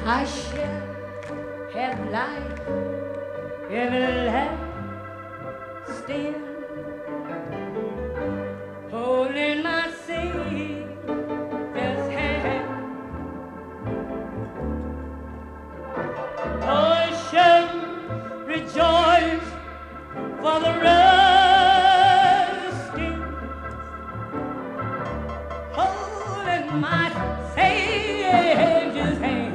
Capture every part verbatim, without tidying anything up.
I shall have life everlasting, holding my Savior's hand. Oh, I shall rejoice for the resting, holding my Savior's hand.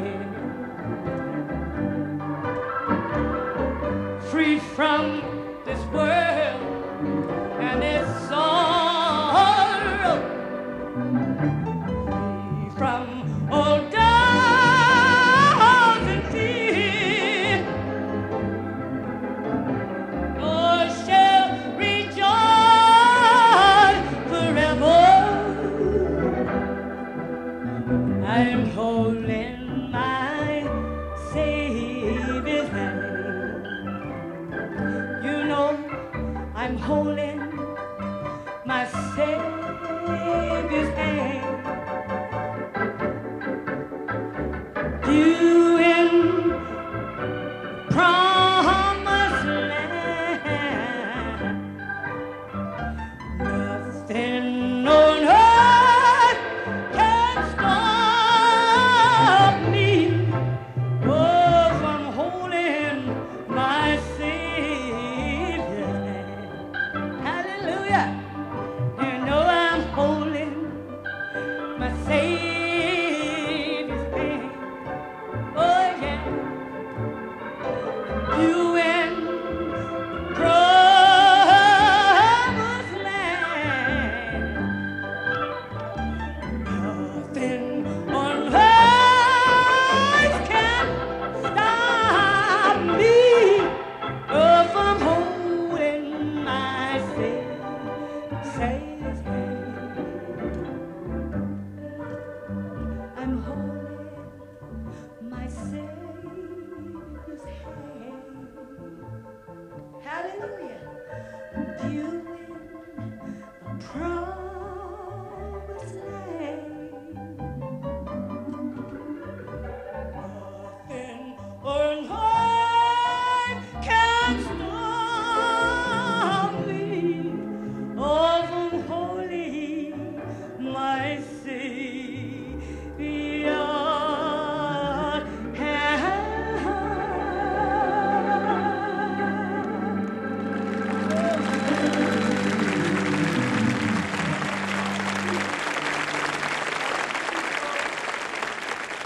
Free from this world and its sorrow, free from all doubts and fear. Oh, I shall rejoice forever. I am holding my Savior's hand. I'm holding my Savior's hand. You in promised land, nothing on earth can stop me. Oh, from holding my Savior's hand. Hallelujah. You know I'm holding my Savior's hand. Oh, yeah. You in promised land, nothing on earth can stop me. Oh, from holding my Savior's hand. I'm holding my Savior's